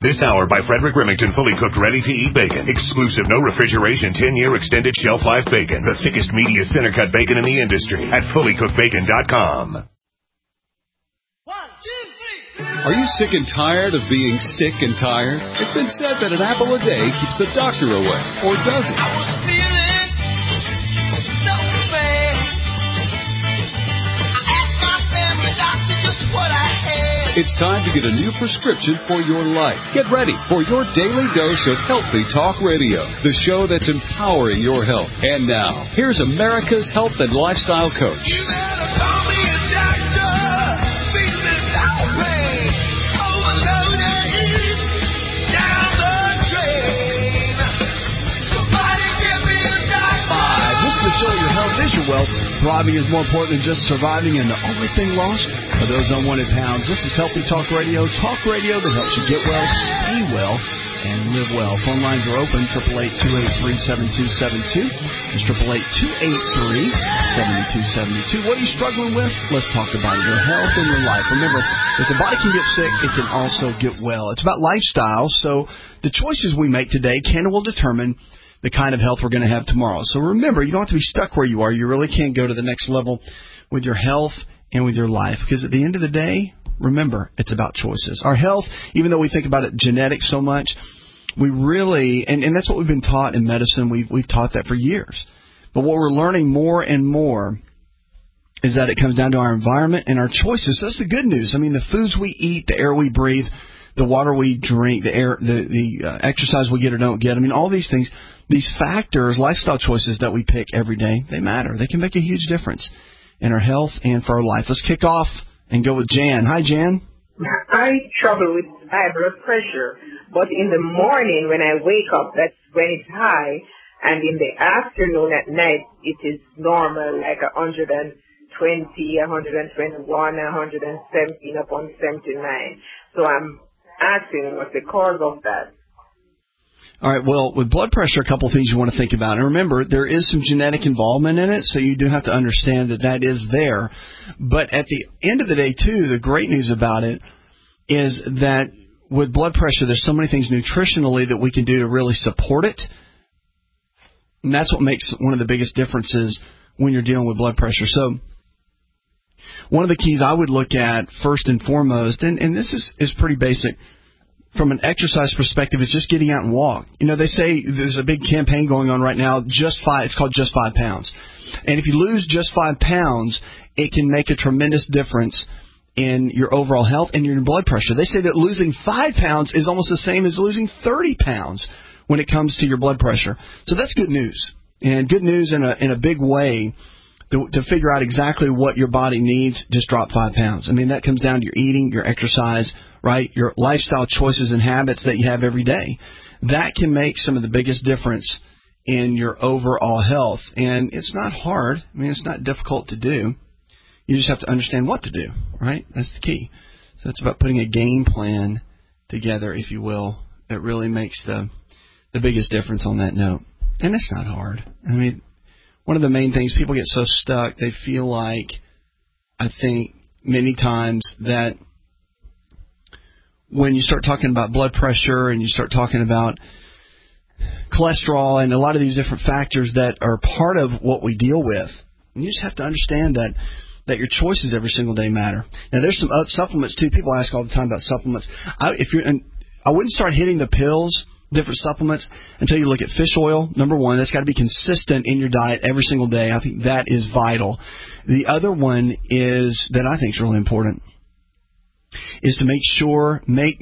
This hour by Frederick Remington, fully cooked, ready-to-eat bacon. Exclusive, no refrigeration, 10-year extended shelf life bacon. The thickest, meatiest center-cut bacon in the industry at fullycookedbacon.com. 1, 2, 3. Are you sick and tired of being sick and tired? It's been said that an apple a day keeps the doctor away, or does it? I was feeling so bad. I asked my family doctor just what I had. It's time to get a new prescription for your life. Get ready for your daily dose of Healthy Talk Radio, the show that's empowering your health. And now, here's America's health and lifestyle coach. You better call me a doctor. Feeling lonely. Overloaded. Down the drain. Somebody give me a doctor. This is the show. Your health is your wealth. Thriving is more important than just surviving, and the only thing lost are those unwanted pounds. This is Healthy Talk Radio that helps you get well, stay well, and live well. Phone lines are open, 888-283-7272. It's 888-283-7272. What are you struggling with? Let's talk about it. Your health and your life. Remember, if the body can get sick, it can also get well. It's about lifestyle, so the choices we make today can and will determine the kind of health we're going to have tomorrow. So remember, you don't have to be stuck where you are. You really can go to the next level with your health and with your life. Because at the end of the day, remember, it's about choices. Our health, even though we think about it genetics so much, we really, and that's what we've been taught in medicine. We've taught that for years. But what we're learning more and more is that it comes down to our environment and our choices. That's the good news. I mean, the foods we eat, the air we breathe, the water we drink, the air, the exercise we get or don't get. I mean, all these things. These factors, lifestyle choices that we pick every day, they matter. They can make a huge difference in our health and for our life. Let's kick off and go with Jan. Hi, Jan. I struggle with high blood pressure, but in the morning when I wake up, that's when it's high, and in the afternoon at night, it is normal, like 120, 121, 117 upon 79. So I'm asking what's the cause of that. All right, well, with blood pressure, a couple of things you want to think about. And remember, there is some genetic involvement in it, so you do have to understand that that is there. But at the end of the day, too, the great news about it is that with blood pressure, there's so many things nutritionally that we can do to really support it. And that's what makes one of the biggest differences when you're dealing with blood pressure. So one of the keys I would look at first and foremost, and this is pretty basic, from an exercise perspective, it's just getting out and walk. You know, they say there's a big campaign going on right now, it's called Just 5 Pounds. And if you lose just 5 pounds, it can make a tremendous difference in your overall health and your blood pressure. They say that losing 5 pounds is almost the same as losing 30 pounds when it comes to your blood pressure. So that's good news. And good news in a big way to figure out exactly what your body needs. Just drop 5 pounds. I mean, that comes down to your eating, your exercise, right? Your lifestyle choices and habits that you have every day. That can make some of the biggest difference in your overall health. And it's not hard. I mean, it's not difficult to do. You just have to understand what to do, right? That's the key. So it's about putting a game plan together, if you will, that really makes the biggest difference on that note. And it's not hard. I mean, one of the main things, people get so stuck, they feel like, I think, many times that when you start talking about blood pressure and you start talking about cholesterol and a lot of these different factors that are part of what we deal with, you just have to understand that your choices every single day matter. Now, there's some supplements, too. People ask all the time about supplements. I wouldn't start hitting the pills, different supplements, until you look at fish oil. Number one, that's got to be consistent in your diet every single day. I think that is vital. The other one is that I think is really important is to make sure,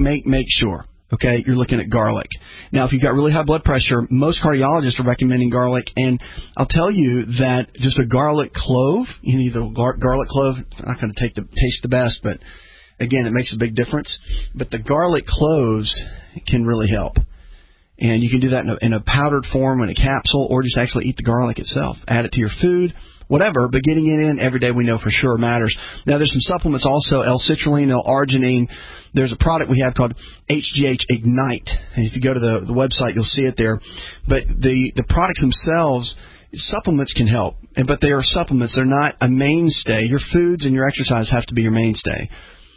okay, you're looking at garlic. Now, if you've got really high blood pressure, most cardiologists are recommending garlic, and I'll tell you that just a garlic clove, you need the garlic clove, not going to taste the best, but again, it makes a big difference. But the garlic cloves can really help. And you can do that in a powdered form, in a capsule, or just actually eat the garlic itself. Add it to your food, whatever, but getting it in every day we know for sure matters. Now, there's some supplements also, L-citrulline, L-arginine. There's a product we have called HGH Ignite. And if you go to the website, you'll see it there. But the products themselves, supplements can help, but they are supplements. They're not a mainstay. Your foods and your exercise have to be your mainstay.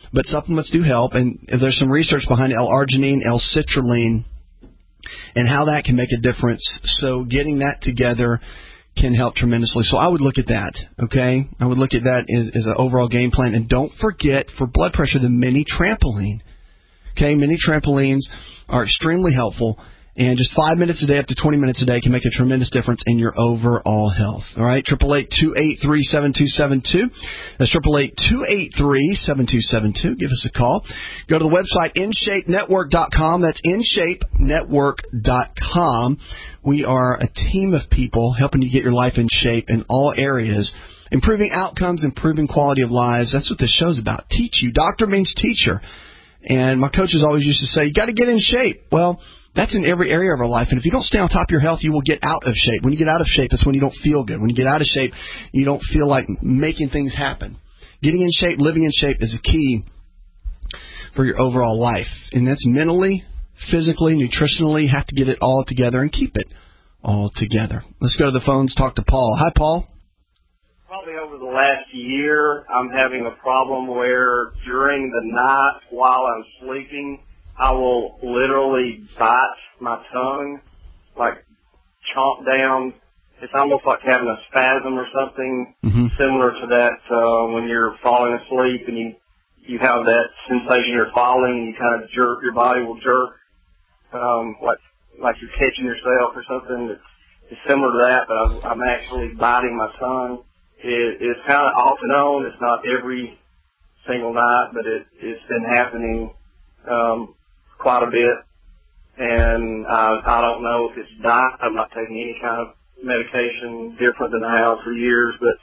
but supplements do help, and there's some research behind L-arginine, L-citrulline, and how that can make a difference. So getting that together can help tremendously. So I would look at that, okay? I would look at that as an overall game plan. And don't forget, for blood pressure, the mini trampoline. Okay, mini trampolines are extremely helpful. And just 5 minutes a day up to 20 minutes a day can make a tremendous difference in your overall health. All right, 888-283-7272. That's 888-283-7272. Give us a call. Go to the website, InShapeNetwork.com. That's InShapeNetwork.com. We are a team of people helping you get your life in shape in all areas, improving outcomes, improving quality of lives. That's what this show's about. Teach you. Doctor means teacher. And my coaches always used to say, you got to get in shape. Well, that's in every area of our life. And if you don't stay on top of your health, you will get out of shape. When you get out of shape, that's when you don't feel good. When you get out of shape, you don't feel like making things happen. Getting in shape, living in shape is a key for your overall life. And that's mentally, physically, nutritionally. You have to get it all together and keep it all together. Let's go to the phones, talk to Paul. Hi, Paul. Probably over the last year, I'm having a problem where during the night while I'm sleeping, I will literally bite my tongue, like chomp down. It's almost like having a spasm or something similar to that when you're falling asleep and you have that sensation you're falling, you kind of jerk, your body will jerk, like you're catching yourself or something. It's similar to that, but I'm actually biting my tongue. It's kind of off and on. It's not every single night, but it's been happening quite a bit, and I don't know if it's diet. I'm not taking any kind of medication different than I have for years, but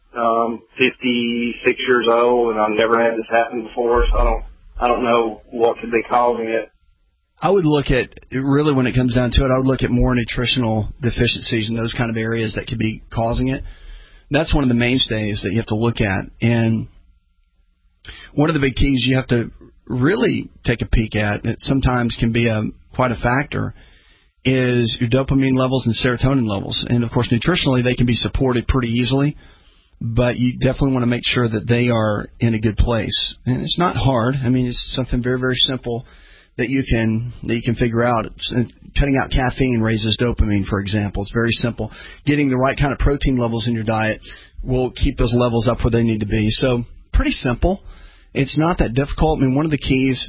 56 years old, and I've never had this happen before, so I don't know what could be causing it. I would look at, really when it comes down to it, I would look at more nutritional deficiencies in those kind of areas that could be causing it. That's one of the mainstays that you have to look at, and one of the big keys you have to really take a peek at, that sometimes can be quite a factor, is your dopamine levels and serotonin levels. And, of course, nutritionally, they can be supported pretty easily, but you definitely want to make sure that they are in a good place. And it's not hard. I mean, it's something very, very simple that you can figure out. Cutting out caffeine raises dopamine, for example. It's very simple. Getting the right kind of protein levels in your diet will keep those levels up where they need to be. So pretty simple. It's not that difficult. I mean, one of the keys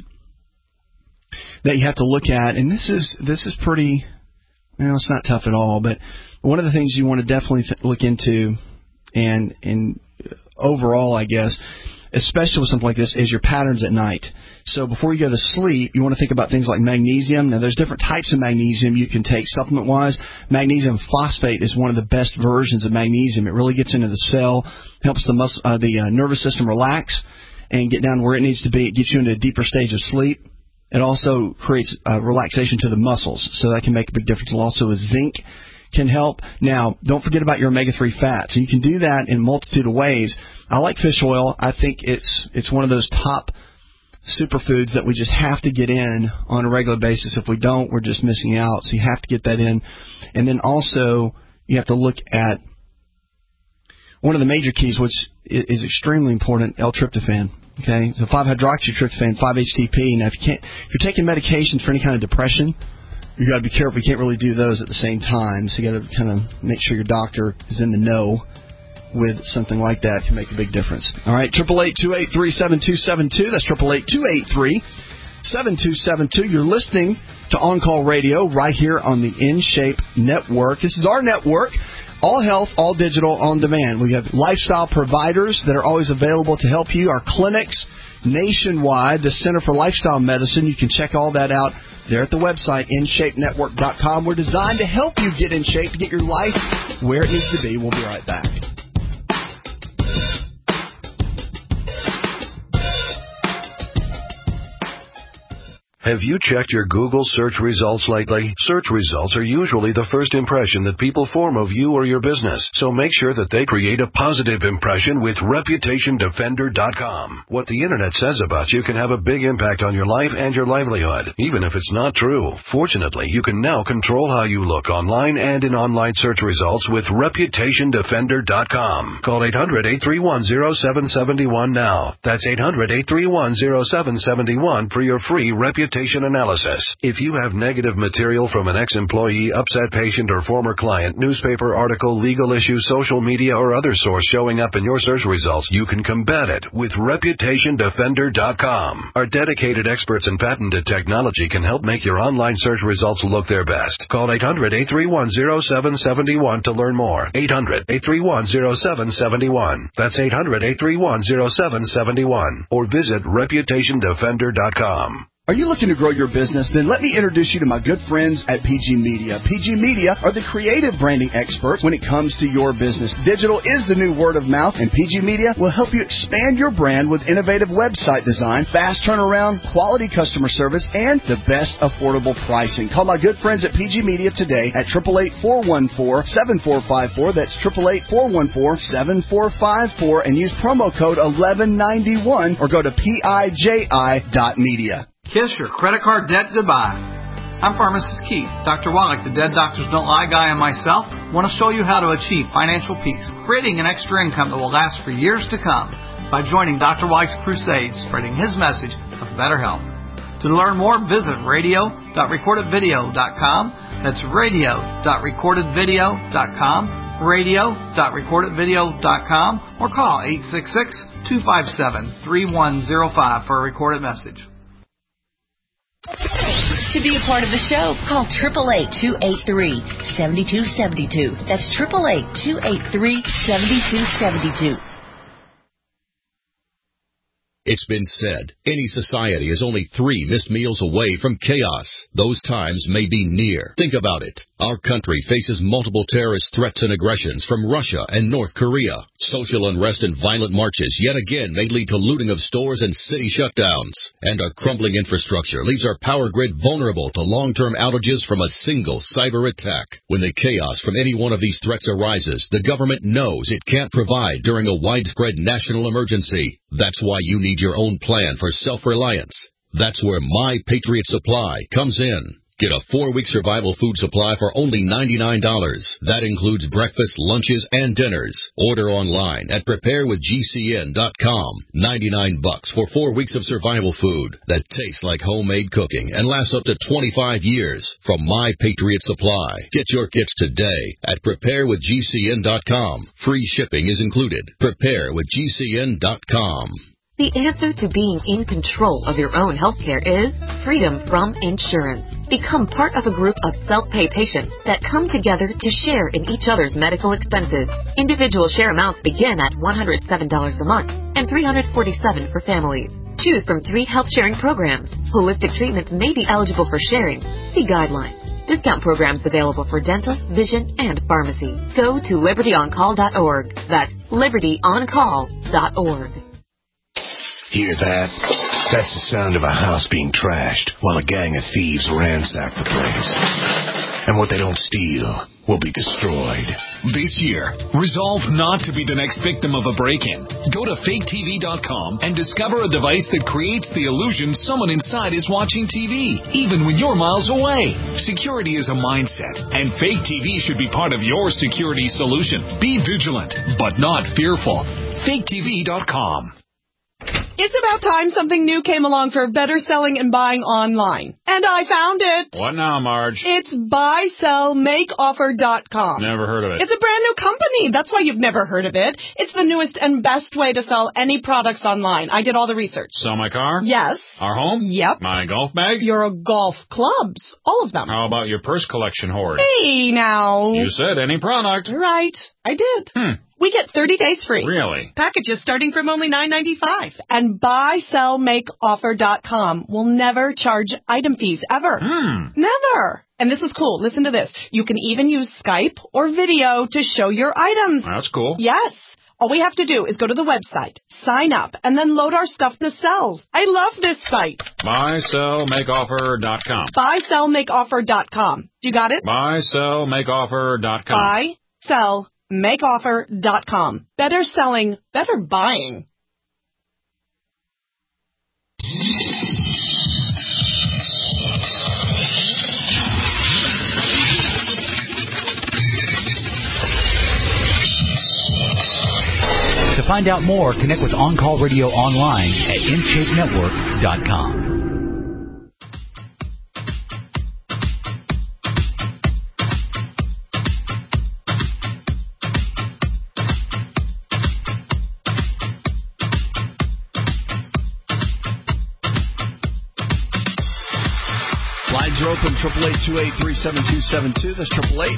that you have to look at, and this is pretty, it's not tough at all, but one of the things you want to definitely look into, and overall, I guess, especially with something like this, is your patterns at night. So before you go to sleep, you want to think about things like magnesium. Now, there's different types of magnesium you can take supplement-wise. Magnesium phosphate is one of the best versions of magnesium. It really gets into the cell, helps the nervous system relax and get down where it needs to be. It gets you into a deeper stage of sleep. It also creates relaxation to the muscles, so that can make a big difference. And also with zinc can help. Now, don't forget about your omega-3 fats. And you can do that in a multitude of ways. I like fish oil. I think it's one of those top superfoods that we just have to get in on a regular basis. If we don't, we're just missing out. So you have to get that in. And then also you have to look at one of the major keys, which is extremely important, L-tryptophan. Okay, so 5-hydroxytryptophan, 5-HTP. Now, if you're taking medications for any kind of depression, you got to be careful. You can't really do those at the same time. So you got to kind of make sure your doctor is in the know with something like that. Can make a big difference. All right, 888-283-7272. That's 888-283-7272. You're listening to On Call Radio right here on the InShape Network. This is our network. All health, all digital, on demand. We have lifestyle providers that are always available to help you. Our clinics nationwide, the Center for Lifestyle Medicine. You can check all that out there at the website, InShapeNetwork.com. We're designed to help you get in shape, to get your life where it needs to be. We'll be right back. Have you checked your Google search results lately? Search results are usually the first impression that people form of you or your business, so make sure that they create a positive impression with ReputationDefender.com. What the internet says about you can have a big impact on your life and your livelihood, even if it's not true. Fortunately, you can now control how you look online and in online search results with ReputationDefender.com. Call 800-831-0771 now. That's 800-831-0771 for your free reputation analysis. If you have negative material from an ex-employee, upset patient, or former client, newspaper article, legal issue, social media, or other source showing up in your search results, you can combat it with ReputationDefender.com. Our dedicated experts in patented technology can help make your online search results look their best. Call 800-831-0771 to learn more. 800-831-0771. That's 800-831-0771. Or visit ReputationDefender.com. Are you looking to grow your business? Then let me introduce you to my good friends at PG Media. PG Media are the creative branding experts when it comes to your business. Digital is the new word of mouth, and PG Media will help you expand your brand with innovative website design, fast turnaround, quality customer service, and the best affordable pricing. Call my good friends at PG Media today at 888-414-7454. That's 888-414-7454, and use promo code 1191 or go to PIJI.media. Kiss your credit card debt goodbye. I'm Pharmacist Keith. Dr. Wallach, the Dead Doctors Don't Lie guy, and myself want to show you how to achieve financial peace, creating an extra income that will last for years to come by joining Dr. Wallach's crusade, spreading his message of better health. To learn more, visit radio.recordedvideo.com. That's radio.recordedvideo.com, radio.recordedvideo.com, or call 866-257-3105 for a recorded message. To be a part of the show, call 888-283-7272. That's 888-283-7272. It's been said, any society is only 3 missed meals away from chaos. Those times may be near. Think about it. Our country faces multiple terrorist threats and aggressions from Russia and North Korea. Social unrest and violent marches yet again may lead to looting of stores and city shutdowns. And our crumbling infrastructure leaves our power grid vulnerable to long-term outages from a single cyber attack. When the chaos from any one of these threats arises, the government knows it can't provide during a widespread national emergency. That's why you need your own plan for self-reliance. That's where My Patriot Supply comes in. Get a 4-week survival food supply for only $99. That includes breakfast, lunches, and dinners. Order online at preparewithgcn.com. $99 for 4 weeks of survival food that tastes like homemade cooking and lasts up to 25 years from My Patriot Supply. Get your kits today at preparewithgcn.com. Free shipping is included. Preparewithgcn.com. The answer to being in control of your own healthcare is freedom from insurance. Become part of a group of self-pay patients that come together to share in each other's medical expenses. Individual share amounts begin at $107 a month and $347 for families. Choose from 3 health-sharing programs. Holistic treatments may be eligible for sharing. See guidelines. Discount programs available for dental, vision, and pharmacy. Go to libertyoncall.org. That's libertyoncall.org. Hear that? That's the sound of a house being trashed while a gang of thieves ransack the place. And what they don't steal will be destroyed. This year, resolve not to be the next victim of a break-in. Go to faketv.com and discover a device that creates the illusion someone inside is watching TV, even when you're miles away. Security is a mindset, and Fake TV should be part of your security solution. Be vigilant, but not fearful. faketv.com. It's about time something new came along for better selling and buying online. And I found it. What now, Marge? It's buysellmakeoffer.com. Never heard of it. It's a brand new company. That's why you've never heard of it. It's the newest and best way to sell any products online. I did all the research. Sell my car? Yes. Our home? Yep. My golf bag? Your golf clubs. All of them. How about your purse collection hoard? Hey, now. You said any product. Right. I did. We get 30 days free. Really? Packages starting from only $9.95. And buysellmakeoffer.com will never charge item fees, ever. Never. And this is cool. Listen to this. You can even use Skype or video to show your items. That's cool. Yes. All we have to do is go to the website, sign up, and then load our stuff to sell. I love this site. BuySellMakeOffer.com. BuySellMakeOffer.com. You got it? BuySellMakeOffer.com. BuySellMakeOffer.com. Better selling, better buying. To find out more, connect with On Call Radio online at InShapeNetwork.com. Lines are open, 888-283-7272. That's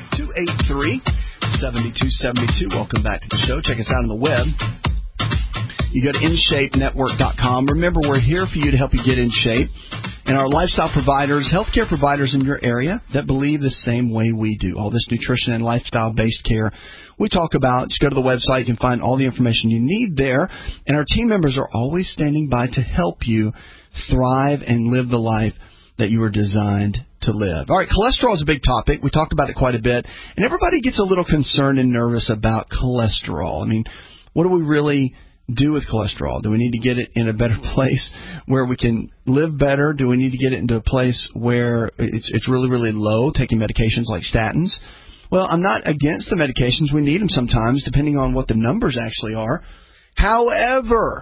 888-283-7272. Welcome back to the show. Check us out on the web. You go to InShapeNetwork.com. Remember, we're here for you to help you get in shape. And our lifestyle providers, healthcare providers in your area that believe the same way we do. All this nutrition and lifestyle-based care we talk about. Just go to the website. You can find all the information you need there. And our team members are always standing by to help you thrive and live the life that you were designed to live. All right, cholesterol is a big topic. We talked about it quite a bit. And everybody gets a little concerned and nervous about cholesterol. I mean, what do we really do with cholesterol? Do we need to get it in a better place where we can live better? Do we need to get it into a place where it's really, really low, taking medications like statins? Well, I'm not against the medications. We need them sometimes, depending on what the numbers actually are. However,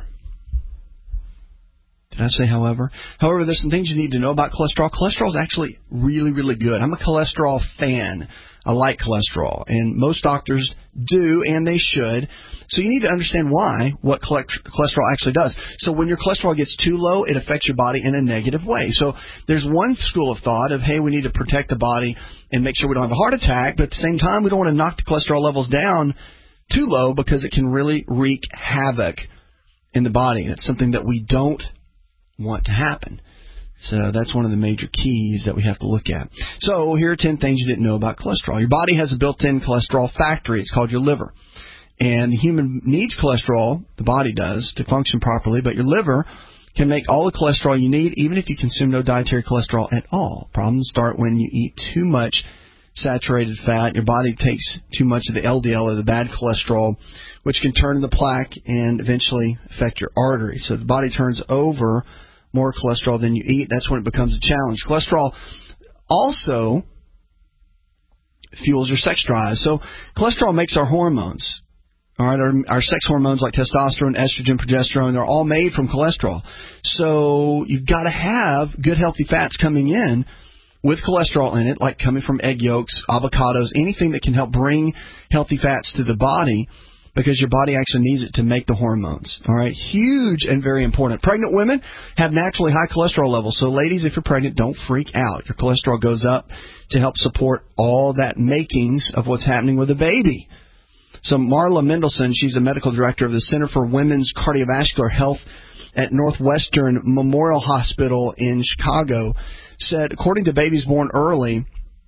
did I say however? However, there's some things you need to know about cholesterol. Cholesterol is actually really, really good. I'm a cholesterol fan. I like cholesterol, and most doctors do, and they should. So you need to understand what cholesterol actually does. So when your cholesterol gets too low, it affects your body in a negative way. So there's one school of thought of, hey, we need to protect the body and make sure we don't have a heart attack, but at the same time, we don't want to knock the cholesterol levels down too low because it can really wreak havoc in the body. It's something that we don't want to happen. So that's one of the major keys that we have to look at. So here are 10 things you didn't know about cholesterol. Your body has a built-in cholesterol factory. It's called your liver. And the human needs cholesterol, the body does, to function properly, but your liver can make all the cholesterol you need even if you consume no dietary cholesterol at all. Problems start when you eat too much saturated fat. Your body takes too much of the LDL or the bad cholesterol, which can turn into plaque and eventually affect your arteries. So the body turns over more cholesterol than you eat. That's when it becomes a challenge. Cholesterol also fuels your sex drive. So cholesterol makes our hormones. All right, our sex hormones like testosterone, estrogen, progesterone, they're all made from cholesterol. So you've got to have good healthy fats coming in with cholesterol in it, like coming from egg yolks, avocados, anything that can help bring healthy fats to the body, because your body actually needs it to make the hormones. All right, huge and very important. Pregnant women have naturally high cholesterol levels. So ladies, if you're pregnant, don't freak out. Your cholesterol goes up to help support all that makings of what's happening with the baby. So Marla Mendelson, she's a medical director of the Center for Women's Cardiovascular Health at Northwestern Memorial Hospital in Chicago, said, according to babies born early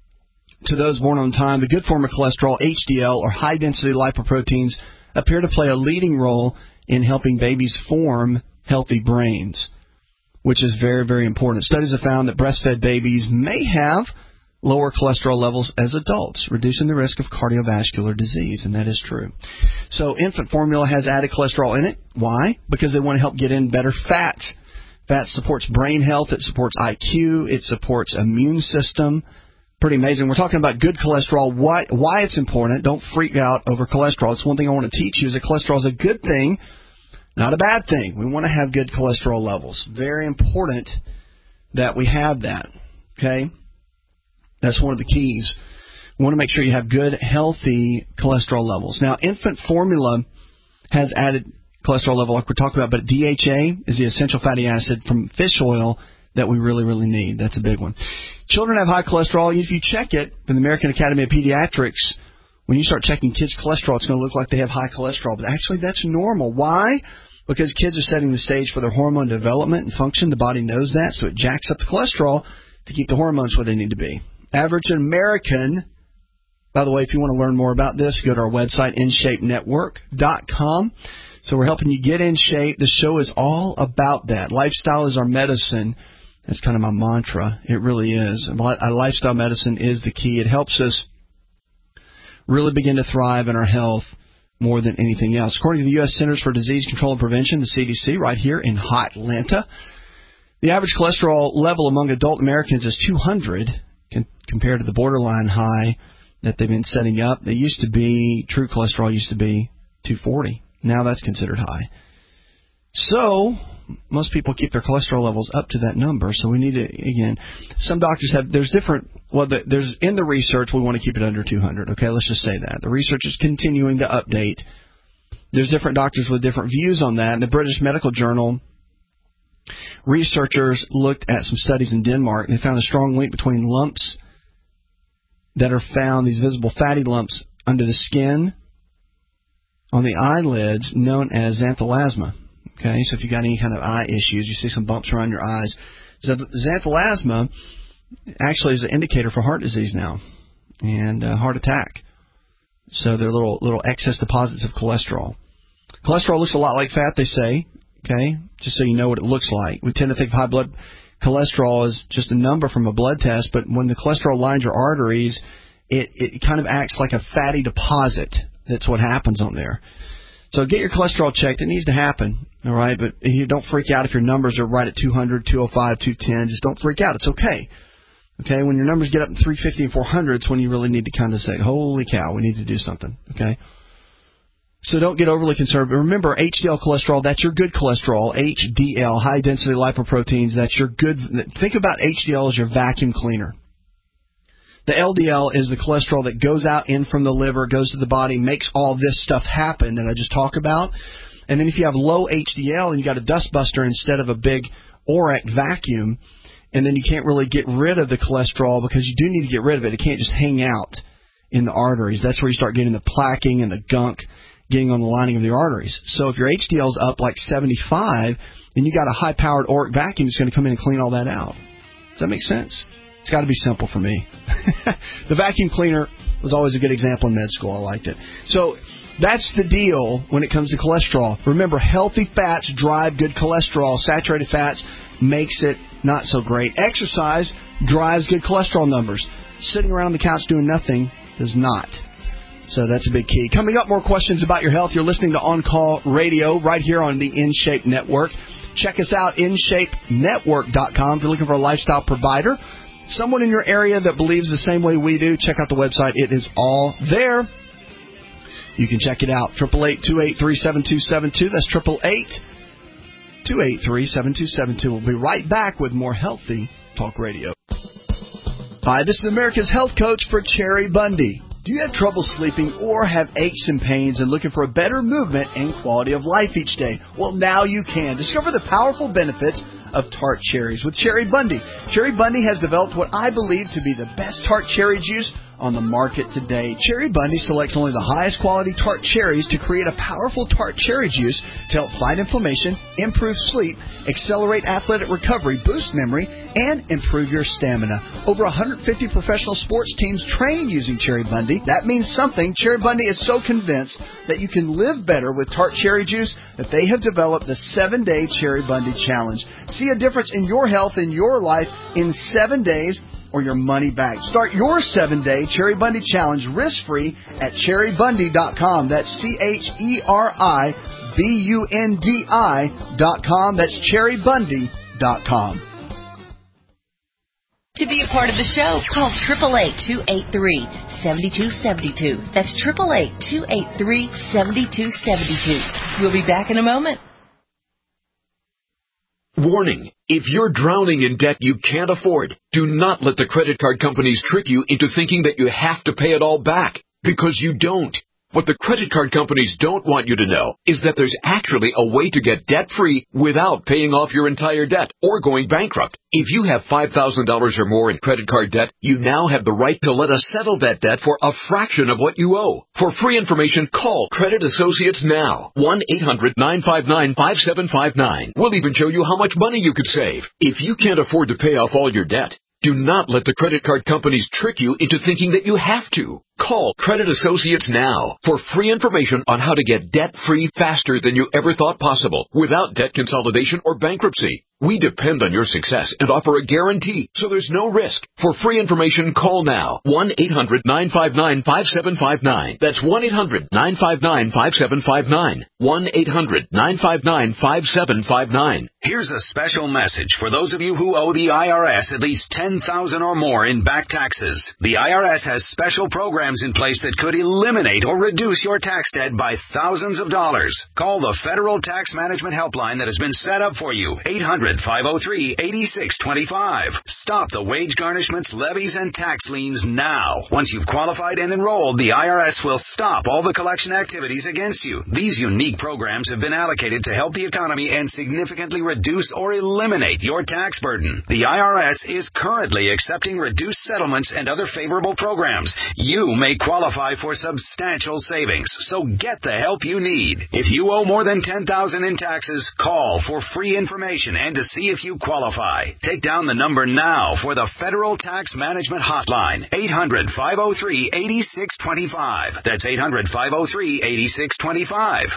to those born on time, the good form of cholesterol, HDL, or high-density lipoproteins, appear to play a leading role in helping babies form healthy brains, which is very, very important. Studies have found that breastfed babies may have lower cholesterol levels as adults, reducing the risk of cardiovascular disease, and that is true. So infant formula has added cholesterol in it. Why? Because they want to help get in better fats. Fat supports brain health. It supports IQ. It supports immune system. Pretty amazing. We're talking about good cholesterol, why it's important. Don't freak out over cholesterol. It's one thing I want to teach you is that cholesterol is a good thing, not a bad thing. We want to have good cholesterol levels. Very important that we have that. Okay? That's one of the keys. We want to make sure you have good, healthy cholesterol levels. Now, infant formula has added cholesterol level like we're talking about, but DHA is the essential fatty acid from fish oil that we really, really need. That's a big one. Children have high cholesterol. If you check it from the American Academy of Pediatrics, when you start checking kids' cholesterol, it's going to look like they have high cholesterol. But actually, that's normal. Why? Because kids are setting the stage for their hormone development and function. The body knows that, so it jacks up the cholesterol to keep the hormones where they need to be. Average American, By the way, if you want to learn more about this, go to our website, InShapeNetwork.com. So we're helping you get in shape. The show is all about that. Lifestyle is our medicine. That's kind of my mantra. It really is. Lifestyle medicine is the key. It helps us really begin to thrive in our health more than anything else. According to the U.S. Centers for Disease Control and Prevention, the CDC, right here in hot Atlanta, the average cholesterol level among adult Americans is 200 compared to the borderline high that they've been setting up. They used to be, true cholesterol used to be 240. Now that's considered high. So most people keep their cholesterol levels up to that number. So we need to, again, some doctors have, there's different, there's in the research, we want to keep it under 200. Okay, let's just say that. The research is continuing to update. There's different doctors with different views on that. In the British Medical Journal, researchers looked at some studies in Denmark. They found a strong link between lumps that are found, these visible fatty lumps under the skin on the eyelids, known as xanthelasma. Okay, so if you got any kind of eye issues, you see some bumps around your eyes. So xanthelasma actually is an indicator for heart disease now and heart attack. So they're little excess deposits of cholesterol. Cholesterol looks a lot like fat, they say. Okay, just so you know what it looks like. We tend to think of high blood cholesterol as just a number from a blood test, but when the cholesterol lines your arteries, it kind of acts like a fatty deposit. That's what happens on there. So get your cholesterol checked. It needs to happen, all right? But you don't freak out if your numbers are right at 200, 205, 210. Just don't freak out. It's okay. Okay, when your numbers get up to 350 and 400, it's when you really need to kind of say, holy cow, we need to do something, okay? So don't get overly concerned. But remember, HDL cholesterol, that's your good cholesterol. HDL, high-density lipoproteins, that's your good. Think about HDL as your vacuum cleaner. The LDL is the cholesterol that goes out in from the liver, goes to the body, makes all this stuff happen that I just talked about. And then if you have low HDL and you got a dust buster instead of a big ORAC vacuum, and then you can't really get rid of the cholesterol because you do need to get rid of it. It can't just hang out in the arteries. That's where you start getting the plaquing and the gunk getting on the lining of the arteries. So if your HDL is up like 75, then you got a high-powered ORAC vacuum that's going to come in and clean all that out. Does that make sense? It's got to be simple for me. The vacuum cleaner was always a good example in med school. I liked it. So that's the deal when it comes to cholesterol. Remember, healthy fats drive good cholesterol. Saturated fats makes it not so great. Exercise drives good cholesterol numbers. Sitting around on the couch doing nothing does not. So that's a big key. Coming up, more questions about your health. You're listening to On Call Radio right here on the InShape Network. Check us out, InShapeNetwork.com, if you're looking for a lifestyle provider. Someone in your area that believes the same way we do, check out the website. It is all there. You can check it out. 888-283-7272. That's 888-283-7272. We'll be right back with more Healthy Talk Radio. Hi, this is America's Health Coach for Cherry Bundy. Do you have trouble sleeping or have aches and pains and looking for a better movement and quality of life each day? Well, now you can. Discover the powerful benefits of tart cherries with Cherry Bundy. Cherry Bundy has developed what I believe to be the best tart cherry juice on the market today. Cherry Bundy selects only the highest quality tart cherries to create a powerful tart cherry juice to help fight inflammation, improve sleep, accelerate athletic recovery, boost memory, and improve your stamina. Over 150 professional sports teams train using Cherry Bundy. That means something. Cherry Bundy is so convinced that you can live better with tart cherry juice that they have developed the 7-Day Cherry Bundy Challenge. See a difference in your health and your life in 7 days or your money back. Start your 7-Day Cherry Bundy Challenge risk-free at cherrybundy.com. That's CHERIBUNDI.com. That's cherrybundy.com. To be a part of the show, call 888-283-7272. That's 888-283-7272. We'll be back in a moment. Warning. If you're drowning in debt you can't afford, do not let the credit card companies trick you into thinking that you have to pay it all back, because you don't. What the credit card companies don't want you to know is that there's actually a way to get debt-free without paying off your entire debt or going bankrupt. If you have $5,000 or more in credit card debt, you now have the right to let us settle that debt for a fraction of what you owe. For free information, call Credit Associates now. 1-800-959-5759. We'll even show you how much money you could save. If you can't afford to pay off all your debt, do not let the credit card companies trick you into thinking that you have to. Call Credit Associates now for free information on how to get debt-free faster than you ever thought possible without debt consolidation or bankruptcy. We depend on your success and offer a guarantee, so there's no risk. For free information, call now. 1-800-959-5759. That's 1-800-959-5759. 1-800-959-5759. Here's a special message for those of you who owe the IRS at least $10,000 or more in back taxes. The IRS has special programs in place that could eliminate or reduce your tax debt by thousands of dollars. Call the Federal Tax Management Helpline that has been set up for you. 800-503-8625. Stop the wage garnishments, levies, and tax liens now. Once you've qualified and enrolled, the IRS will stop all the collection activities against you. These unique programs have been allocated to help the economy and significantly reduce or eliminate your tax burden. The IRS is currently accepting reduced settlements and other favorable programs. You may qualify for substantial savings, so get the help you need. If you owe more than $10,000 in taxes, call for free information and to see if you qualify. Take down the number now for the Federal Tax Management Hotline. 800-503-8625. That's 800-503-8625.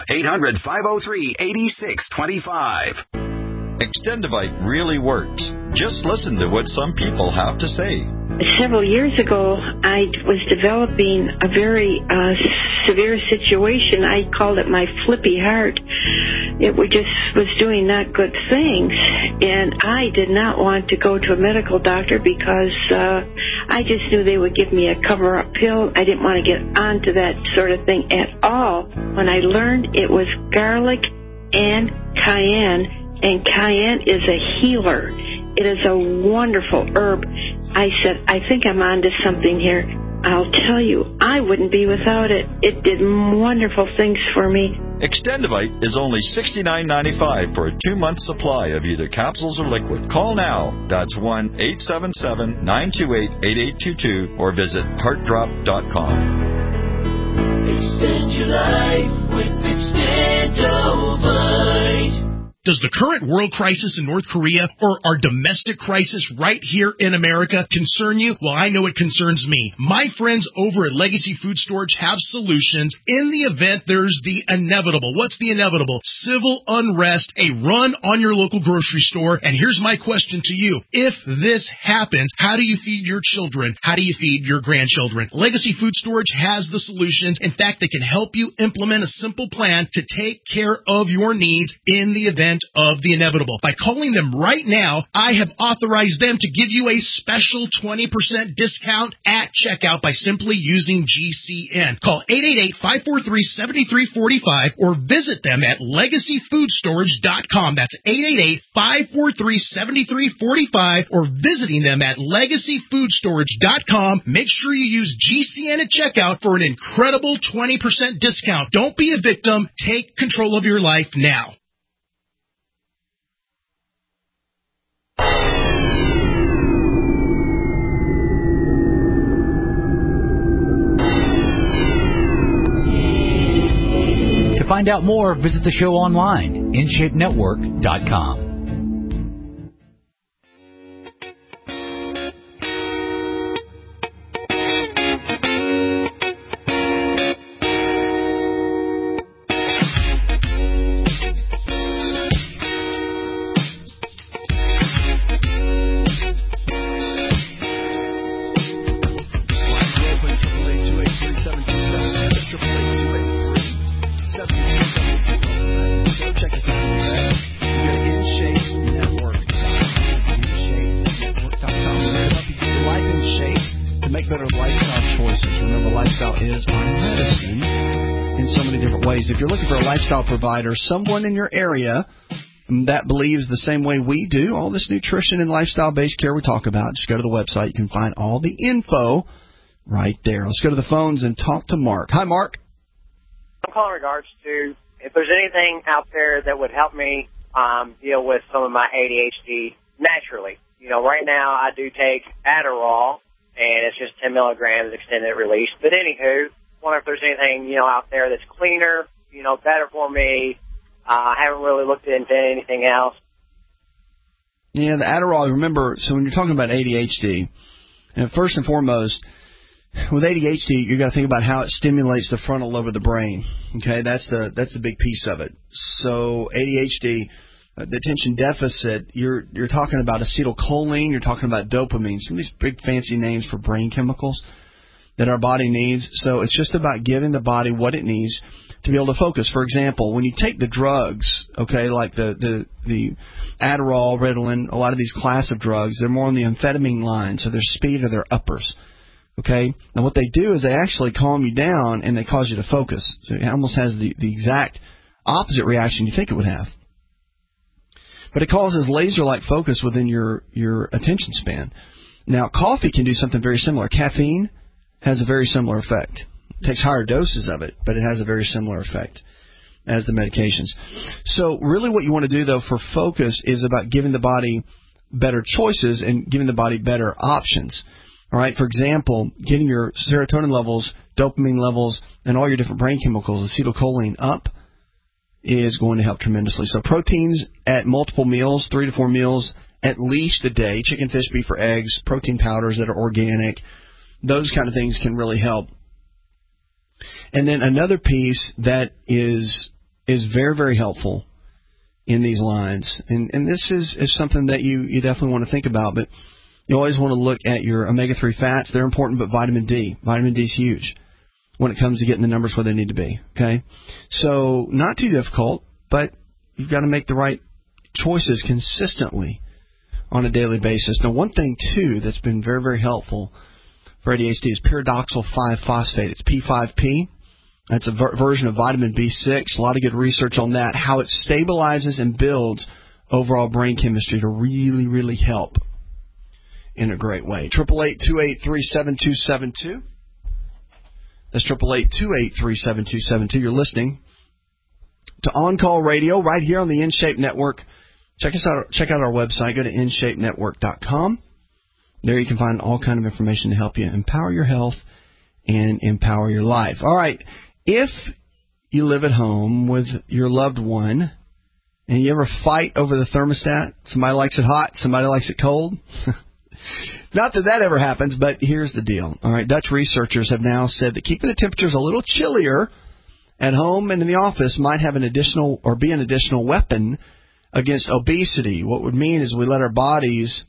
800-503-8625. Extendivite really works. Just listen to what some people have to say. Several years ago, I was developing a very severe situation. I called it my flippy heart. It was doing not good things, and I did not want to go to a medical doctor because I just knew they would give me a cover-up pill. I didn't want to get onto that sort of thing at all. When I learned it was garlic and cayenne, and cayenne is a healer. It is a wonderful herb. I said, I think I'm onto something here. I'll tell you, I wouldn't be without it. It did wonderful things for me. Extendivite is only $69.95 for a 2-month supply of either capsules or liquid. Call now. That's 1-877-928-8822 or visit heartdrop.com. Extend your life with Extendivite. Does the current world crisis in North Korea or our domestic crisis right here in America concern you? Well, I know it concerns me. My friends over at Legacy Food Storage have solutions in the event there's the inevitable. What's the inevitable? Civil unrest, a run on your local grocery store. And here's my question to you. If this happens, how do you feed your children? How do you feed your grandchildren? Legacy Food Storage has the solutions. In fact, they can help you implement a simple plan to take care of your needs in the event of the inevitable. By calling them right now, I have authorized them to give you a special 20% discount at checkout by simply using GCN. Call 888-543-7345 or visit them at LegacyFoodStorage.com. That's 888-543-7345 or visiting them at LegacyFoodStorage.com. Make sure you use GCN at checkout for an incredible 20% discount. Don't be a victim. Take control of your life now. To find out more, visit the show online, InShapeNetwork.com. Provider, someone in your area that believes the same way we do, all this nutrition and lifestyle-based care we talk about. Just go to the website. You can find all the info right there. Let's go to the phones and talk to Mark. Hi, Mark. I'm calling in regards to if there's anything out there that would help me deal with some of my ADHD naturally. You know, right now I do take Adderall, and it's just 10 milligrams extended release. But anywho, wonder if there's anything, you know, out there that's cleaner, you know, better for me. I haven't really looked into anything else. Yeah, the Adderall, remember, so when you're talking about ADHD, first and foremost, with ADHD, you got to think about how it stimulates the frontal lobe of the brain. Okay, that's the big piece of it. So ADHD, the attention deficit, you're talking about acetylcholine, you're talking about dopamine, some of these big fancy names for brain chemicals that our body needs. So it's just about giving the body what it needs to be able to focus. For example, when you take the drugs, okay, like the Adderall, Ritalin, a lot of these class of drugs, they're more on the amphetamine line, so their speed or their uppers. Okay, and what they do is they actually calm you down and they cause you to focus. So it almost has the exact opposite reaction you think it would have. But it causes laser-like focus within your attention span. Now, coffee can do something very similar. Caffeine has a very similar effect. It takes higher doses of it, but it has a very similar effect as the medications. So really what you want to do, though, for focus is about giving the body better choices and giving the body better options. All right, for example, getting your serotonin levels, dopamine levels, and all your different brain chemicals, acetylcholine, up is going to help tremendously. So proteins at multiple meals, 3 to 4 meals at least a day, chicken, fish, beef, or eggs, protein powders that are organic, those kind of things can really help. And then another piece that is very, very helpful in these lines, and this is something that you definitely want to think about, but you always want to look at your omega-3 fats. They're important, but vitamin D. Vitamin D is huge when it comes to getting the numbers where they need to be. Okay, so not too difficult, but you've got to make the right choices consistently on a daily basis. Now, one thing, too, that's been very, very helpful for ADHD is pyridoxal 5-phosphate. It's P5P. That's a version of vitamin B6. A lot of good research on that, how it stabilizes and builds overall brain chemistry to really, really help in a great way. 888-283-7272. That's 888-283-7272. You're listening to On Call Radio right here on the InShape Network. Check us out. Check out our website. Go to InShapeNetwork.com. There you can find all kind of information to help you empower your health and empower your life. All right. If you live at home with your loved one and you ever fight over the thermostat, somebody likes it hot, somebody likes it cold. Not that ever happens, but here's the deal. All right. Dutch researchers have now said that keeping the temperatures a little chillier at home and in the office might have an additional weapon against obesity. What would mean is we let our bodies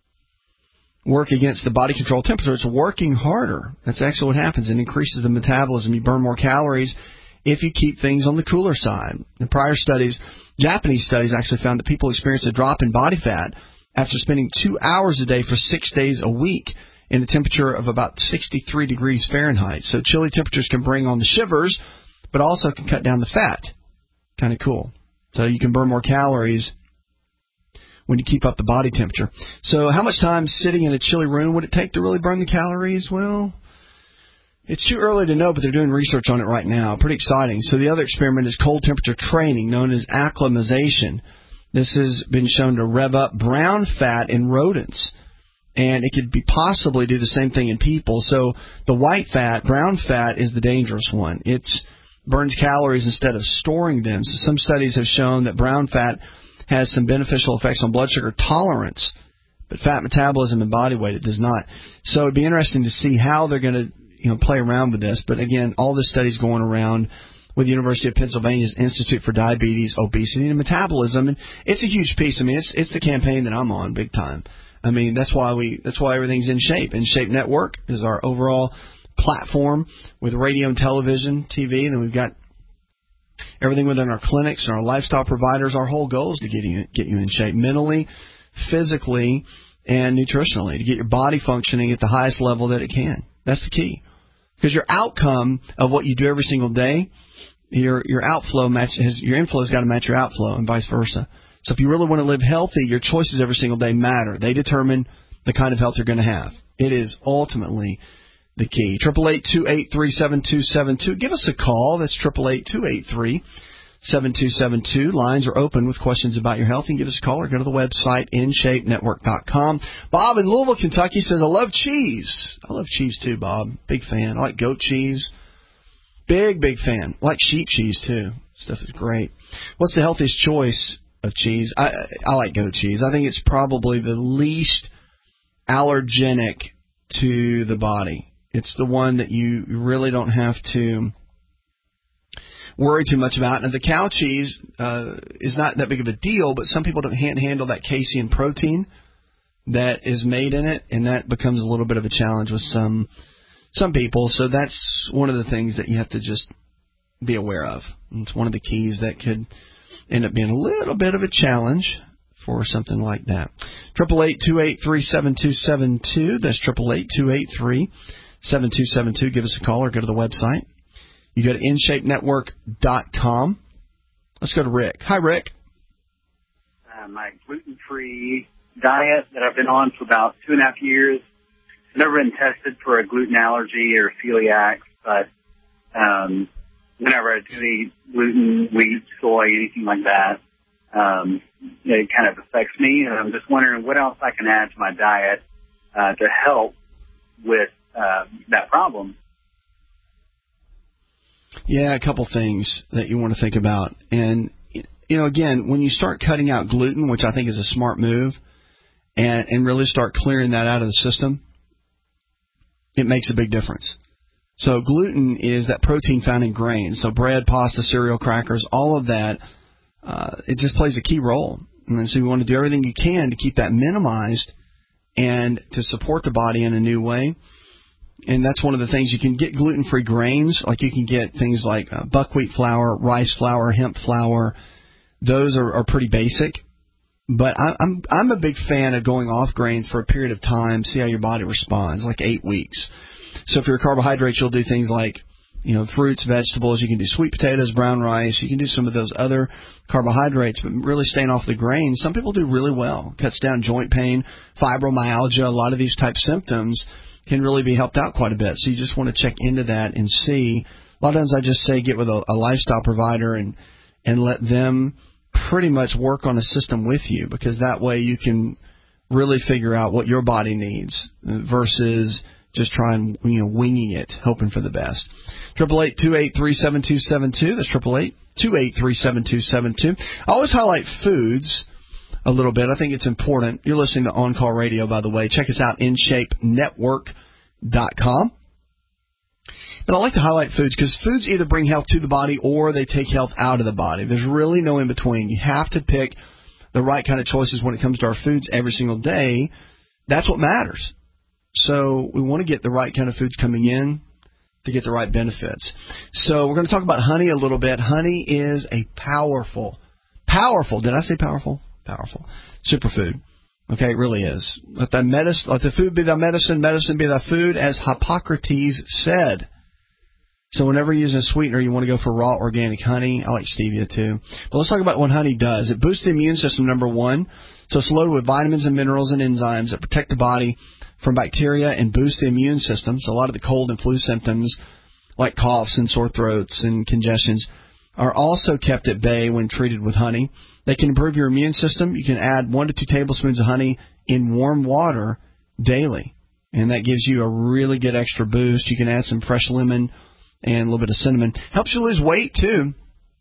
work against the body control temperature. It's working harder. That's actually what happens. It increases the metabolism. You burn more calories if you keep things on the cooler side. In prior studies, Japanese studies actually found that people experience a drop in body fat after spending 2 hours a day for 6 days a week in a temperature of about 63 degrees Fahrenheit. So chilly temperatures can bring on the shivers, but also can cut down the fat. Kind of cool. So you can burn more calories when you keep up the body temperature. So how much time sitting in a chilly room would it take to really burn the calories? Well, it's too early to know, but they're doing research on it right now. Pretty exciting. So the other experiment is cold temperature training, known as acclimatization. This has been shown to rev up brown fat in rodents, and it could be possibly do the same thing in people. So the white fat, brown fat, is the dangerous one. It burns calories instead of storing them. So some studies have shown that brown fat has some beneficial effects on blood sugar tolerance, but fat metabolism and body weight, it does not. So it'd be interesting to see how they're going to play around with this. But again, all this study's going around with the University of Pennsylvania's Institute for Diabetes, Obesity, and Metabolism, and it's a huge piece. I mean, it's the campaign that I'm on big time. I mean, that's why everything's in shape. InShape Network is our overall platform with radio and television, TV, and then we've got everything within our clinics and our lifestyle providers. Our whole goal is to get you in shape mentally, physically, and nutritionally, to get your body functioning at the highest level that it can. That's the key. Because your outcome of what you do every single day, your inflow's got to match your outflow and vice versa. So if you really want to live healthy, your choices every single day matter. They determine the kind of health you're going to have. It is ultimately the key. 888-283-7272. Give us a call. That's 888-283-7272. Lines are open with questions about your health. You can give us a call or go to the website, InShapeNetwork.com. Bob in Louisville, Kentucky says, I love cheese. I love cheese too, Bob. Big fan. I like goat cheese. Big fan. I like sheep cheese too. Stuff is great. What's the healthiest choice of cheese? I like goat cheese. I think it's probably the least allergenic to the body. It's the one that you really don't have to worry too much about. And the cow cheese is not that big of a deal, but some people can't handle that casein protein that is made in it, and that becomes a little bit of a challenge with some people. So that's one of the things that you have to just be aware of. And it's one of the keys that could end up being a little bit of a challenge for something like that. 888-283-7272. That's 888-283-7272. Give us a call or go to the website. You go to InShapeNetwork.com. Let's go to Rick. Hi, Rick. My gluten-free diet that I've been on for about 2.5 years. Never been tested for a gluten allergy or celiac, but whenever I do eat gluten, wheat, soy, anything like that, it kind of affects me. And I'm just wondering what else I can add to my diet to help with that problem. Yeah, a couple things that you want to think about. And, again, when you start cutting out gluten, which I think is a smart move, and really start clearing that out of the system, it makes a big difference. So gluten is that protein found in grains. So bread, pasta, cereal, crackers, all of that, it just plays a key role. And so you want to do everything you can to keep that minimized and to support the body in a new way. And that's one of the things. You can get gluten-free grains. Like you can get things like buckwheat flour, rice flour, hemp flour. Those are pretty basic. But I'm a big fan of going off grains for a period of time, see how your body responds, like 8 weeks. So for your carbohydrates, you'll do things like, fruits, vegetables. You can do sweet potatoes, brown rice. You can do some of those other carbohydrates, but really staying off the grains. Some people do really well. Cuts down joint pain, fibromyalgia. A lot of these type symptoms can really be helped out quite a bit. So you just want to check into that and see. A lot of times I just say get with a lifestyle provider and let them pretty much work on a system with you, because that way you can really figure out what your body needs versus just trying, winging it, hoping for the best. 888-283-7272. That's 888-283-7272. I always highlight foods a little bit. I think it's important. You're listening to On Call Radio, by the way. Check us out, InShapeNetwork.com. But I like to highlight foods because foods either bring health to the body or they take health out of the body. There's really no in between. You have to pick the right kind of choices when it comes to our foods every single day. That's what matters. So we want to get the right kind of foods coming in to get the right benefits. So we're going to talk about honey a little bit. Honey is a powerful, did I say powerful? Powerful superfood. Okay, it really is. Let the food be thy medicine, medicine be thy food, as Hippocrates said. So whenever you're using a sweetener, you want to go for raw organic honey. I like stevia too. But let's talk about what honey does. It boosts the immune system, number one. So it's loaded with vitamins and minerals and enzymes that protect the body from bacteria and boost the immune system. So a lot of the cold and flu symptoms, like coughs and sore throats and congestions, are also kept at bay when treated with honey. They can improve your immune system. You can add 1 to 2 tablespoons of honey in warm water daily, and that gives you a really good extra boost. You can add some fresh lemon and a little bit of cinnamon. Helps you lose weight, too.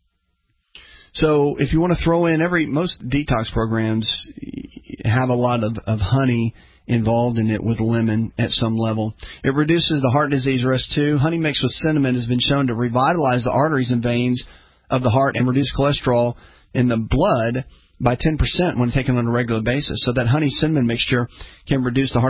So if you want to throw in most detox programs have a lot of honey involved in it with lemon at some level. It reduces the heart disease risk, too. Honey mixed with cinnamon has been shown to revitalize the arteries and veins of the heart and reduce cholesterol in the blood by 10% when taken on a regular basis. So that honey-cinnamon mixture can reduce the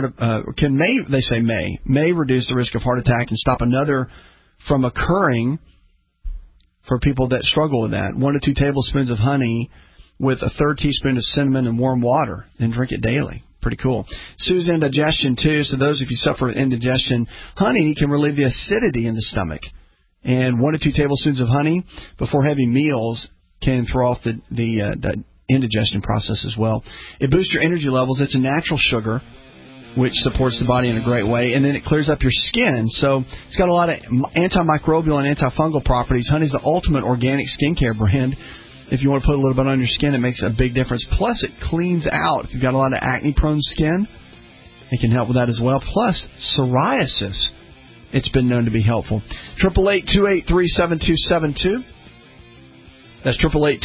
may reduce the risk of heart attack and stop another from occurring for people that struggle with that. 1 to 2 tablespoons of honey with a 1/3 teaspoon of cinnamon and warm water, and drink it daily. Pretty cool. Soothes indigestion, too. So those, if you suffer with indigestion, honey can relieve the acidity in the stomach. And 1 to 2 tablespoons of honey before heavy meals can throw off the indigestion process as well. It boosts your energy levels. It's a natural sugar, which supports the body in a great way. And then it clears up your skin. So it's got a lot of antimicrobial and antifungal properties. Honey's the ultimate organic skincare brand. If you want to put a little bit on your skin, it makes a big difference. Plus, it cleans out. If you've got a lot of acne-prone skin, it can help with that as well. Plus, psoriasis, it's been known to be helpful. 888-283-7272. That's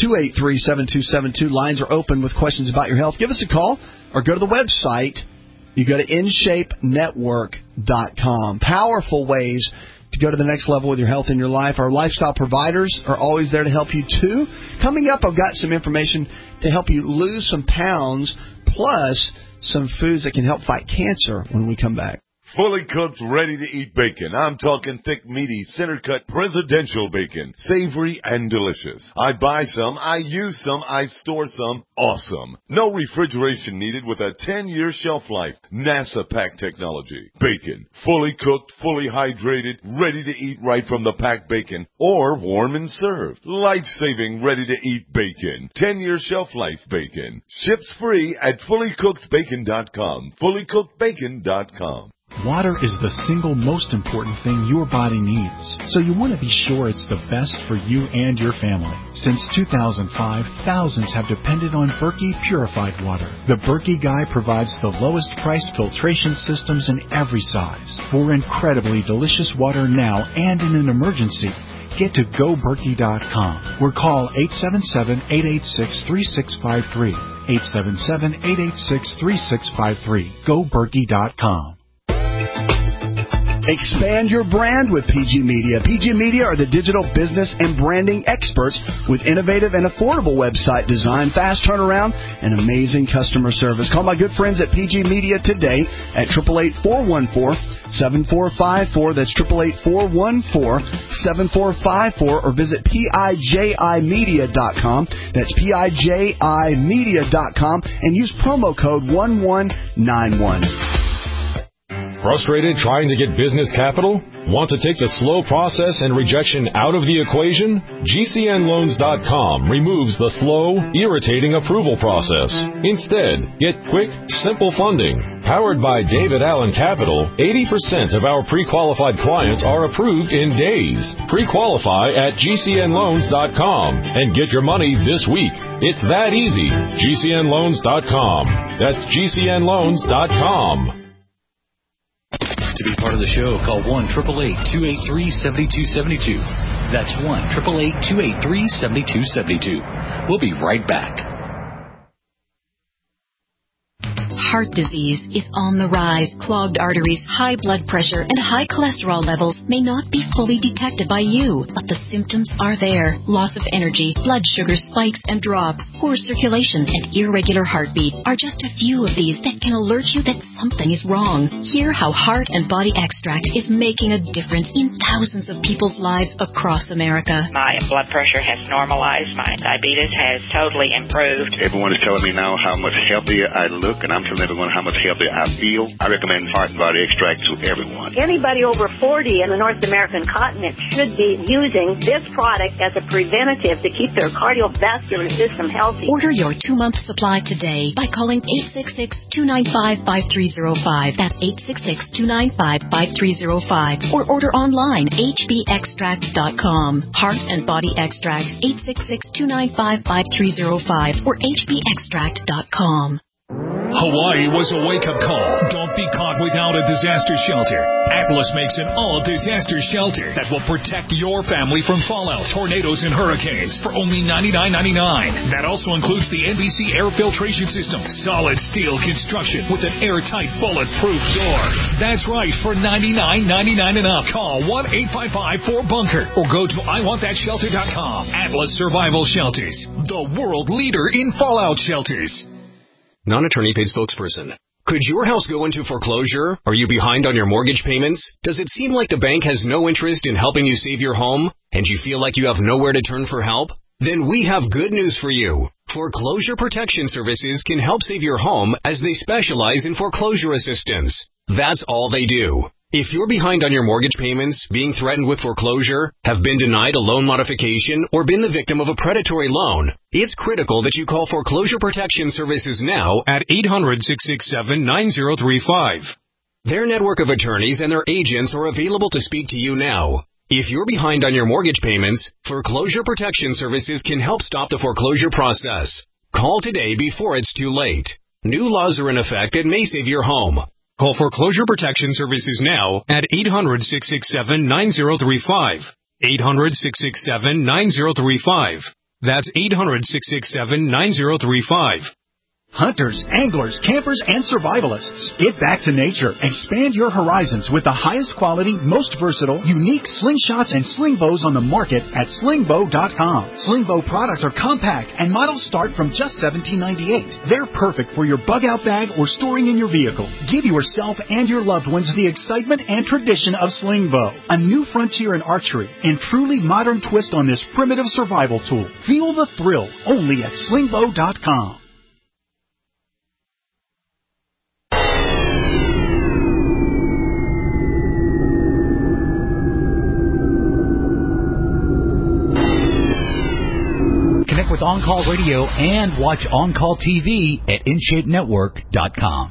888-283-7272. Lines are open with questions about your health. Give us a call or go to the website, You go to InShapeNetwork.com. Powerful ways to go to the next level with your health and your life. Our lifestyle providers are always there to help you, too. Coming up, I've got some information to help you lose some pounds, plus some foods that can help fight cancer when we come back. Fully cooked, ready-to-eat bacon. I'm talking thick, meaty, center-cut, presidential bacon. Savory and delicious. I buy some, I use some, I store some. Awesome. No refrigeration needed with a 10-year shelf life. NASA pack technology. Bacon. Fully cooked, fully hydrated, ready to eat right from the packed bacon. Or warm and served. Life-saving, ready-to-eat bacon. 10-year shelf life bacon. Ships free at fullycookedbacon.com. Fullycookedbacon.com. Water is the single most important thing your body needs, so you want to be sure it's the best for you and your family. Since 2005, thousands have depended on Berkey purified water. The Berkey Guy provides the lowest priced filtration systems in every size. For incredibly delicious water now and in an emergency, get to GoBerkey.com or call 877-886-3653. 877-886-3653. GoBerkey.com. Expand your brand with PG Media. PG Media are the digital business and branding experts with innovative and affordable website design, fast turnaround, and amazing customer service. Call my good friends at PG Media today at 888-414-7454. That's 888-414-7454, or visit PIJImedia.com. That's PIJImedia.com, and use promo code 1191. Frustrated trying to get business capital? Want to take the slow process and rejection out of the equation? GCNloans.com removes the slow, irritating approval process. Instead, get quick, simple funding. Powered by David Allen Capital, 80% of our pre-qualified clients are approved in days. Pre-qualify at GCNloans.com and get your money this week. It's that easy. GCNloans.com. That's GCNloans.com. To be part of the show, call 1-888-283-7272. That's 1-888-283-7272. We'll be right back. Heart disease is on the rise. Clogged arteries, high blood pressure, and high cholesterol levels may not be fully detected by you, but the symptoms are there. Loss of energy, blood sugar spikes and drops, poor circulation, and irregular heartbeat are just a few of these that can alert you that something is wrong. Hear how Heart and Body Extract is making a difference in thousands of people's lives across America. My blood pressure has normalized. My diabetes has totally improved. Everyone is telling me now how much healthier I look, and I'm telling everyone how much healthier I feel. I recommend Heart and Body Extract to everyone. Anybody over 40 in the North American continent should be using this product as a preventative to keep their cardiovascular system healthy. Order your 2-month supply today by calling 866-295-5305. That's 866-295-5305. Or order online, hbextract.com. Heart and Body Extract, 866-295-5305 or hbextract.com. Hawaii was a wake-up call. Don't be caught without a disaster shelter. Atlas makes an all-disaster shelter that will protect your family from fallout, tornadoes, and hurricanes for only $99.99. That also includes the NBC air filtration system, solid steel construction with an airtight, bulletproof door. That's right, for $99.99 and up. Call 1-855-4BUNKER or go to iwantthatshelter.com. Atlas Survival Shelters, the world leader in fallout shelters. Non-attorney paid spokesperson. Could your house go into foreclosure? Are you behind on your mortgage payments? Does it seem like the bank has no interest in helping you save your home? And you feel like you have nowhere to turn for help? Then we have good news for you. Foreclosure Protection Services can help save your home as they specialize in foreclosure assistance. That's all they do. If you're behind on your mortgage payments, being threatened with foreclosure, have been denied a loan modification, or been the victim of a predatory loan, it's critical that you call Foreclosure Protection Services now at 800-667-9035. Their network of attorneys and their agents are available to speak to you now. If you're behind on your mortgage payments, Foreclosure Protection Services can help stop the foreclosure process. Call today before it's too late. New laws are in effect that may save your home. Call Foreclosure Protection Services now at 800-667-9035. 800-667-9035. That's 800-667-9035. Hunters, anglers, campers, and survivalists. Get back to nature. Expand your horizons with the highest quality, most versatile, unique slingshots and sling bows on the market at slingbow.com. Slingbow products are compact and models start from just $17.98. They're perfect for your bug-out bag or storing in your vehicle. Give yourself and your loved ones the excitement and tradition of Slingbow, a new frontier in archery and truly modern twist on this primitive survival tool. Feel the thrill only at slingbow.com. Connect with On Call Radio and watch On Call TV at InShapeNetwork.com.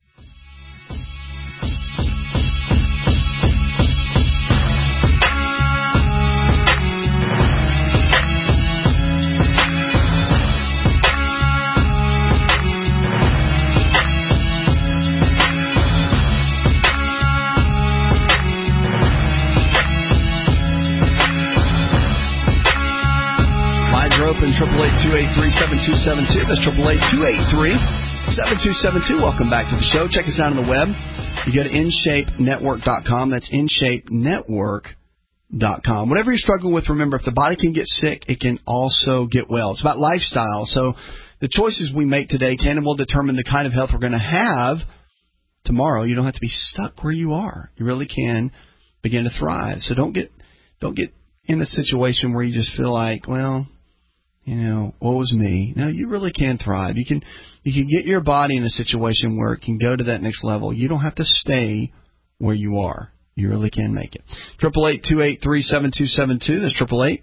Open 888-283-7272. That's 888-283-7272. Welcome back to the show. Check us out on the web. You go to InShapeNetwork.com. That's InShapeNetwork.com. Whatever you're struggling with, remember, if the body can get sick, it can also get well. It's about lifestyle. So the choices we make today can will determine the kind of health we're going to have tomorrow. You don't have to be stuck where you are. You really can begin to thrive. So don't get in a situation where you just feel like, well, woe is me. No, you really can thrive. You can get your body in a situation where it can go to that next level. You don't have to stay where you are. You really can make it. 888-283-7272. That's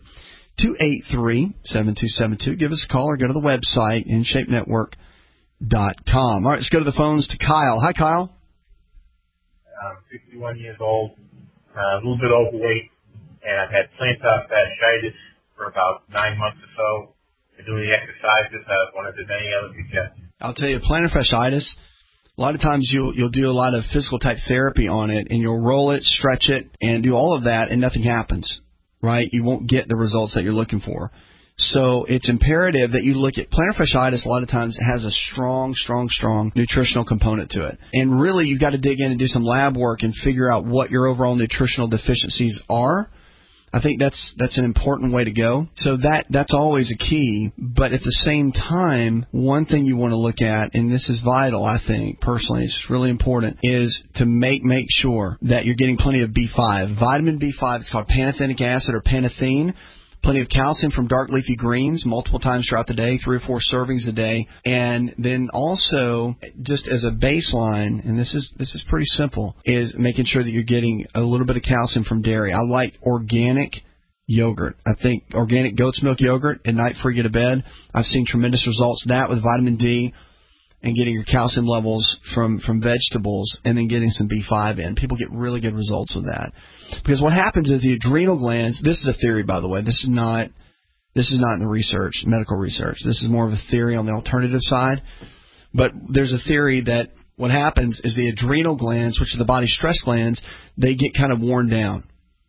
888-283-7272. Give us a call or go to the website, InShapeNetwork.com. All right, let's go to the phones to Kyle. Hi, Kyle. I'm 61 years old, a little bit overweight, and I've had plantar fasciitis for about 9 months or so. Been doing the exercises. I wanted to many other suggestions. I'll tell you, plantar fasciitis, a lot of times you'll do a lot of physical type therapy on it, and you'll roll it, stretch it, and do all of that, and nothing happens, right? You won't get the results that you're looking for. So it's imperative that you look at plantar fasciitis. A lot of times it has a strong nutritional component to it. And really, you've got to dig in and do some lab work and figure out what your overall nutritional deficiencies are. I think that's an important way to go. So that's always a key. But at the same time, one thing you want to look at, and this is vital, I think, personally, it's really important, is to make sure that you're getting plenty of B5. Vitamin B5, it's called pantothenic acid or panathine. Plenty of calcium from dark leafy greens multiple times throughout the day, 3 or 4 servings a day. And then also, just as a baseline, and this is pretty simple, is making sure that you're getting a little bit of calcium from dairy. I like organic yogurt. I think organic goat's milk yogurt at night before you get to bed. I've seen tremendous results of that with vitamin D and getting your calcium levels from vegetables and then getting some B5 in. People get really good results with that. Because what happens is the adrenal glands, this is a theory, by the way. This is not in the research, medical research. This is more of a theory on the alternative side. But there's a theory that what happens is the adrenal glands, which are the body's stress glands, they get kind of worn down.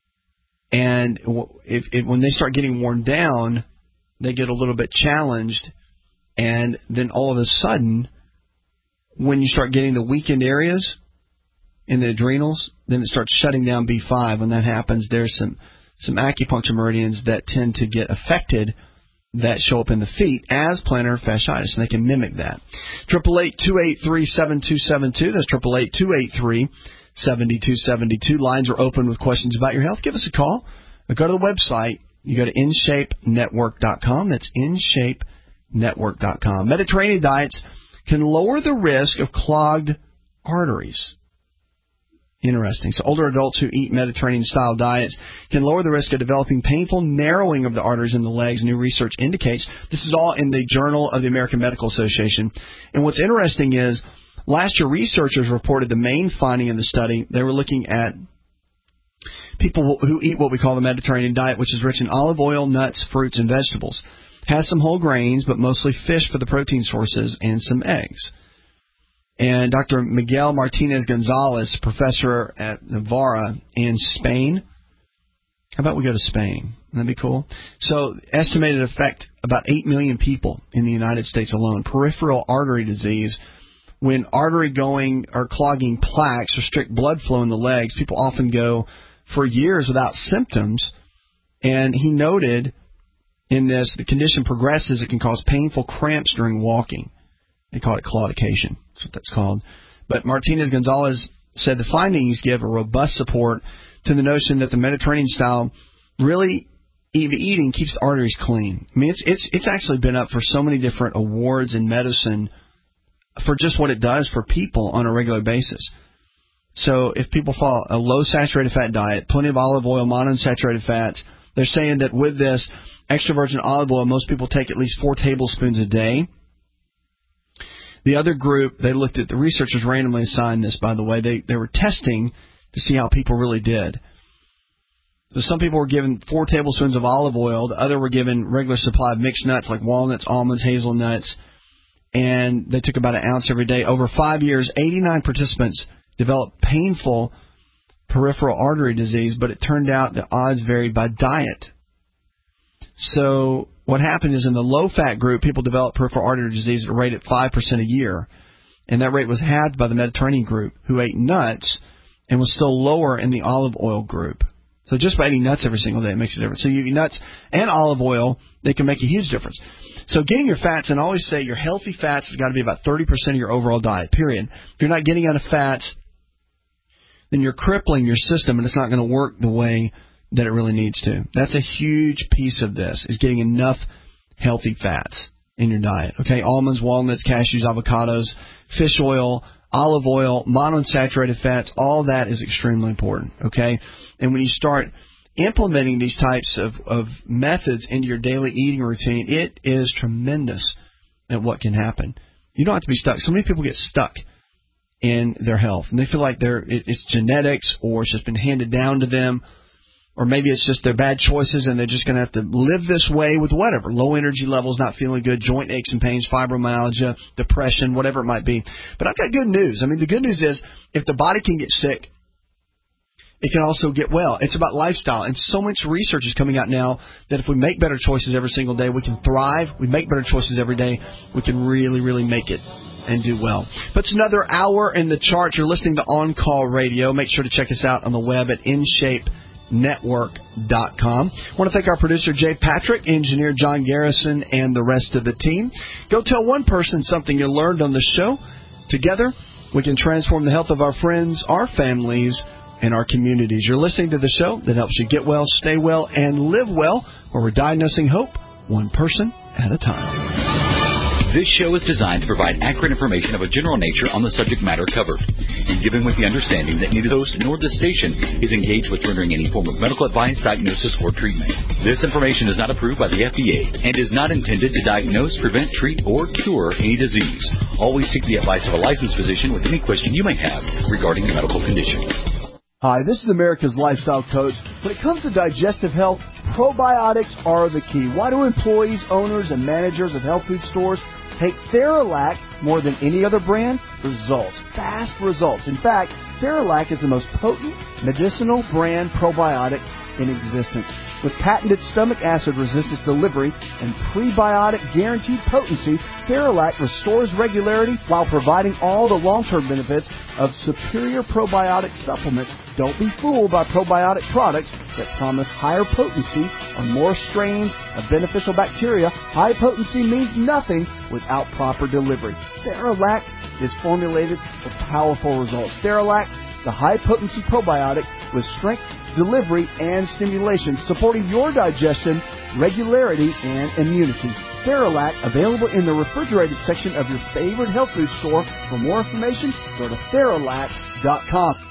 And when they start getting worn down, they get a little bit challenged. And then all of a sudden, when you start getting the weakened areas in the adrenals, then it starts shutting down B5. When that happens, there's some acupuncture meridians that tend to get affected that show up in the feet as plantar fasciitis, and they can mimic that. 888-283-7272. That's 888-283-7272. Lines are open with questions about your health. Give us a call or go to the website. You go to InShapeNetwork.com. That's InShapeNetwork.com. Mediterranean diets can lower the risk of clogged arteries. Interesting. So older adults who eat Mediterranean-style diets can lower the risk of developing painful narrowing of the arteries in the legs. New research indicates. This is all in the Journal of the American Medical Association. And what's interesting is last year researchers reported the main finding in the study. They were looking at people who eat what we call the Mediterranean diet, which is rich in olive oil, nuts, fruits, and vegetables. Has some whole grains, but mostly fish for the protein sources and some eggs. And Dr. Miguel Martinez Gonzalez, professor at Navarra in Spain, How about we go to Spain? That'd be cool. So, estimated affect about 8 million people in the United States alone. Peripheral artery disease. When artery going or clogging plaques restrict blood flow in the legs, people often go for years without symptoms. And he noted in this, the condition progresses, it can cause painful cramps during walking. They call it claudication. That's what that's called. But Martinez-Gonzalez said the findings give a robust support to the notion that the Mediterranean style really eating keeps the arteries clean. I mean, it's actually been up for so many different awards in medicine for just what it does for people on a regular basis. So if people follow a low saturated fat diet, plenty of olive oil, monounsaturated fats, they're saying that with this extra virgin olive oil, most people take at least 4 tablespoons a day. The other group, they looked at, the researchers randomly assigned this, by the way. They were testing to see how people really did. So some people were given 4 tablespoons of olive oil. The other were given regular supply of mixed nuts like walnuts, almonds, hazelnuts. And they took about an ounce every day. Over 5 years, 89 participants developed painful peripheral artery disease, but it turned out the odds varied by diet. So what happened is in the low-fat group, people developed peripheral artery disease at a rate of 5% a year. And that rate was halved by the Mediterranean group, who ate nuts, and was still lower in the olive oil group. So just by eating nuts every single day, it makes a difference. So you eat nuts and olive oil, they can make a huge difference. So getting your fats, and I always say your healthy fats have got to be about 30% of your overall diet, period. If you're not getting enough fats, then you're crippling your system, and it's not going to work the way that it really needs to. That's a huge piece of this, is getting enough healthy fats in your diet. Okay, almonds, walnuts, cashews, avocados, fish oil, olive oil, monounsaturated fats, all that is extremely important. Okay, and when you start implementing these types of methods into your daily eating routine, it is tremendous at what can happen. You don't have to be stuck. So many people get stuck in their health, and they feel like it's genetics, or it's just been handed down to them, or maybe it's just their bad choices and they're just going to have to live this way with whatever, low energy levels, not feeling good, joint aches and pains, fibromyalgia, depression, whatever it might be. But I've got good news. I mean, the good news is if the body can get sick, it can also get well. It's about lifestyle. And so much research is coming out now that if we make better choices every single day, we can thrive. We make better choices every day, we can really, really make it and do well. But it's another hour in the chart. You're listening to On Call Radio. Make sure to check us out on the web at InShapeNetwork.com. I want to thank our producer, Jay Patrick, engineer John Garrison, and the rest of the team. Go tell one person something you learned on the show. Together, we can transform the health of our friends, our families, and our communities. You're listening to the show that helps you get well, stay well, and live well, where we're diagnosing hope one person at a time. This show is designed to provide accurate information of a general nature on the subject matter covered, and given with the understanding that neither the host nor the station is engaged with rendering any form of medical advice, diagnosis, or treatment. This information is not approved by the FDA and is not intended to diagnose, prevent, treat, or cure any disease. Always seek the advice of a licensed physician with any question you may have regarding a medical condition. Hi, this is America's Lifestyle Coach. When it comes to digestive health, probiotics are the key. Why do employees, owners, and managers of health food stores take Theralac more than any other brand? Results. Fast results. In fact, Theralac is the most potent medicinal brand probiotic in existence. With patented stomach acid resistance delivery and prebiotic guaranteed potency, Theralac restores regularity while providing all the long-term benefits of superior probiotic supplements. Don't be fooled by probiotic products that promise higher potency or more strains of beneficial bacteria. High potency means nothing without proper delivery. Theralac is formulated for powerful results. Theralac, the high-potency probiotic with strength, delivery, and stimulation, supporting your digestion, regularity, and immunity. Theralac, available in the refrigerated section of your favorite health food store. For more information, go to Theralac.com.